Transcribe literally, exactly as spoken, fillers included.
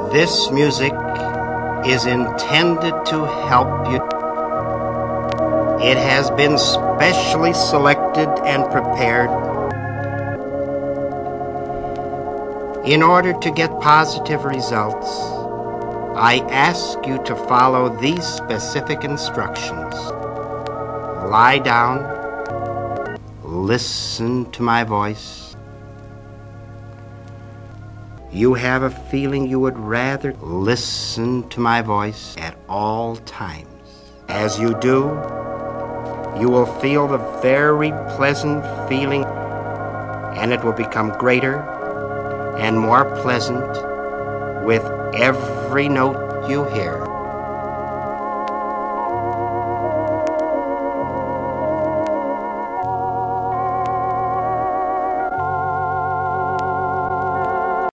This music is intended to help you. It has been specially selected and prepared in order to get positive results. I ask you to follow these specific instructions. Lie down, listen to my voice. You have a feeling you would rather listen to my voice at all times. As you do, you will feel the very pleasant feeling, and it will become greater and more pleasant with every note you hear.